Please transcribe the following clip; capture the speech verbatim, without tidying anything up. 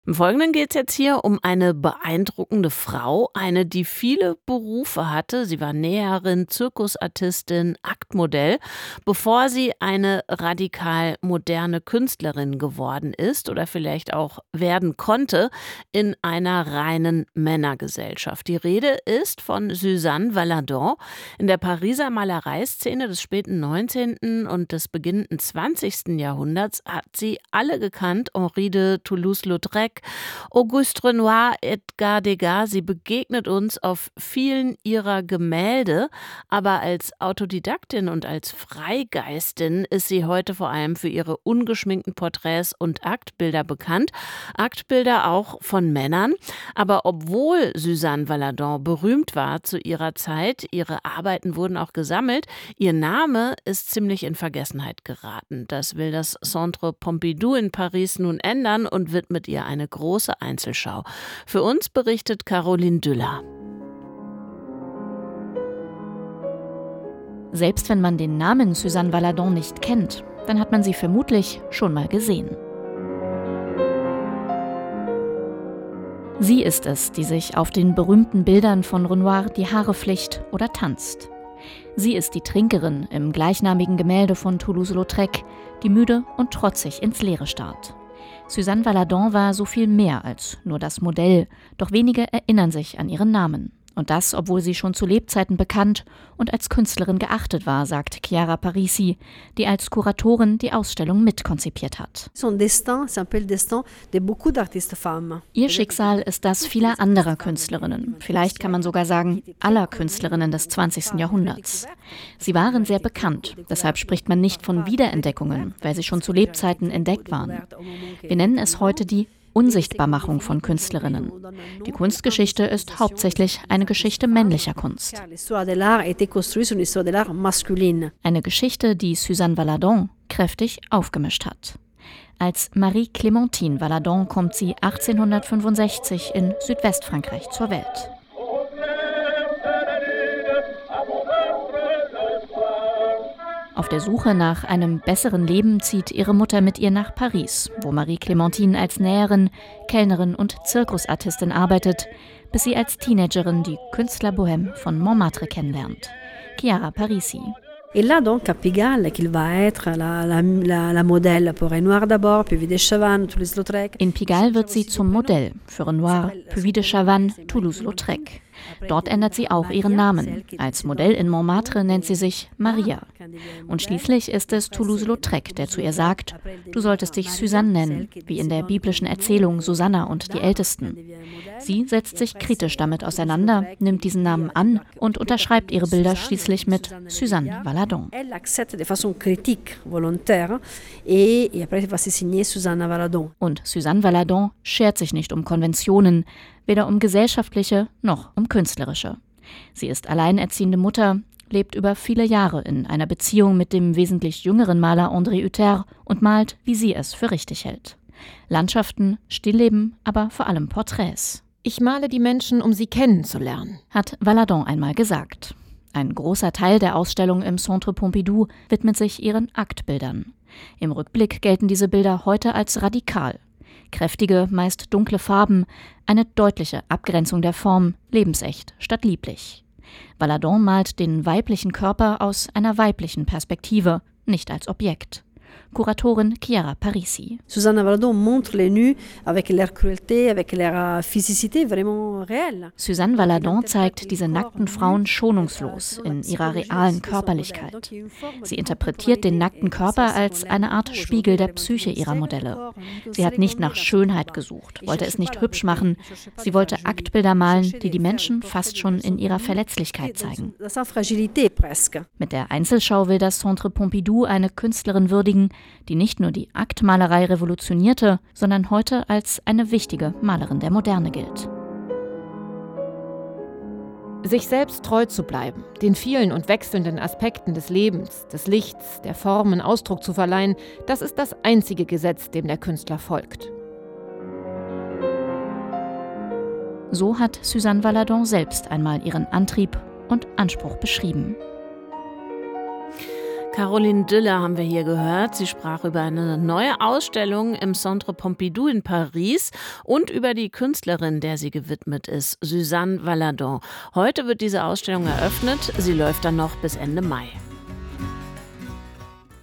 Im Folgenden geht es jetzt hier um eine beeindruckende Frau, eine, die viele Berufe hatte. Sie war Näherin, Zirkusartistin, Aktmodell, bevor sie eine radikal moderne Künstlerin geworden ist oder vielleicht auch werden konnte in einer reinen Männergesellschaft. Die Rede ist von Suzanne Valadon. In der Pariser Malereiszene des späten neunzehnten und des beginnenden zwanzigsten Jahrhunderts hat sie alle gekannt: Henri de Toulouse-Lautrec, Auguste Renoir, Edgar Degas. Sie begegnet uns auf vielen ihrer Gemälde, aber als Autodidaktin und als Freigeistin ist sie heute vor allem für ihre ungeschminkten Porträts und Aktbilder bekannt. Aktbilder auch von Männern. Aber obwohl Suzanne Valadon berühmt war zu ihrer Zeit, ihre Arbeiten wurden auch gesammelt, ihr Name ist ziemlich in Vergessenheit geraten. Das will das Centre Pompidou in Paris nun ändern und widmet ihr eine große Einzelschau. Für uns berichtet Caroline Düller. Selbst wenn man den Namen Suzanne Valadon nicht kennt, dann hat man sie vermutlich schon mal gesehen. Sie ist es, die sich auf den berühmten Bildern von Renoir die Haare flicht oder tanzt. Sie ist die Trinkerin im gleichnamigen Gemälde von Toulouse-Lautrec, die müde und trotzig ins Leere starrt. Suzanne Valadon war so viel mehr als nur das Modell, doch wenige erinnern sich an ihren Namen. Und das, obwohl sie schon zu Lebzeiten bekannt und als Künstlerin geachtet war, sagt Chiara Parisi, die als Kuratorin die Ausstellung mitkonzipiert hat. Ihr Schicksal ist das vieler anderer Künstlerinnen, vielleicht kann man sogar sagen, aller Künstlerinnen des zwanzigsten Jahrhunderts. Sie waren sehr bekannt, deshalb spricht man nicht von Wiederentdeckungen, weil sie schon zu Lebzeiten entdeckt waren. Wir nennen es heute die Unsichtbarmachung von Künstlerinnen. Die Kunstgeschichte ist hauptsächlich eine Geschichte männlicher Kunst. Eine Geschichte, die Suzanne Valadon kräftig aufgemischt hat. Als Marie-Clémentine Valadon kommt sie achtzehnhundertfünfundsechzig in Südwestfrankreich zur Welt. Auf der Suche nach einem besseren Leben zieht ihre Mutter mit ihr nach Paris, wo Marie-Clémentine als Näherin, Kellnerin und Zirkusartistin arbeitet, bis sie als Teenagerin die Künstlerbohème von Montmartre kennenlernt. Chiara Parisi. Et là donc à Pigalle qu'il va être la, la, la, la modèle pour Renoir d'abord, puis de Chavannes, Toulouse-Lautrec. In Pigalle wird sie zum Modell für Renoir, puis de Chavannes, Toulouse-Lautrec. Dort ändert sie auch ihren Namen. Als Modell in Montmartre nennt sie sich Maria. Und schließlich ist es Toulouse-Lautrec, der zu ihr sagt, du solltest dich Suzanne nennen, wie in der biblischen Erzählung Susanna und die Ältesten. Sie setzt sich kritisch damit auseinander, nimmt diesen Namen an und unterschreibt ihre Bilder schließlich mit Suzanne Valadon. Und Suzanne Valadon schert sich nicht um Konventionen, weder um gesellschaftliche noch um künstlerische. Sie ist alleinerziehende Mutter, lebt über viele Jahre in einer Beziehung mit dem wesentlich jüngeren Maler André Hutter und malt, wie sie es für richtig hält. Landschaften, Stillleben, aber vor allem Porträts. Ich male die Menschen, um sie kennenzulernen, hat Valadon einmal gesagt. Ein großer Teil der Ausstellung im Centre Pompidou widmet sich ihren Aktbildern. Im Rückblick gelten diese Bilder heute als radikal. Kräftige, meist dunkle Farben, eine deutliche Abgrenzung der Form, lebensecht statt lieblich. Valadon malt den weiblichen Körper aus einer weiblichen Perspektive, nicht als Objekt. Kuratorin Chiara Parisi. Suzanne Valadon montre les nus avec leur cruauté, avec leur physicité vraiment réelle. Suzanne Valadon zeigt diese nackten Frauen schonungslos in ihrer realen Körperlichkeit. Sie interpretiert den nackten Körper als eine Art Spiegel der Psyche ihrer Modelle. Sie hat nicht nach Schönheit gesucht, wollte es nicht hübsch machen. Sie wollte Aktbilder malen, die die Menschen fast schon in ihrer Verletzlichkeit zeigen. Mit der Einzelschau will das Centre Pompidou eine Künstlerin würdigen, die nicht nur die Aktmalerei revolutionierte, sondern heute als eine wichtige Malerin der Moderne gilt. Sich selbst treu zu bleiben, den vielen und wechselnden Aspekten des Lebens, des Lichts, der Formen Ausdruck zu verleihen, das ist das einzige Gesetz, dem der Künstler folgt. So hat Suzanne Valadon selbst einmal ihren Antrieb und Anspruch beschrieben. Caroline Düller haben wir hier gehört. Sie sprach über eine neue Ausstellung im Centre Pompidou in Paris und über die Künstlerin, der sie gewidmet ist, Suzanne Valadon. Heute wird diese Ausstellung eröffnet. Sie läuft dann noch bis Ende Mai.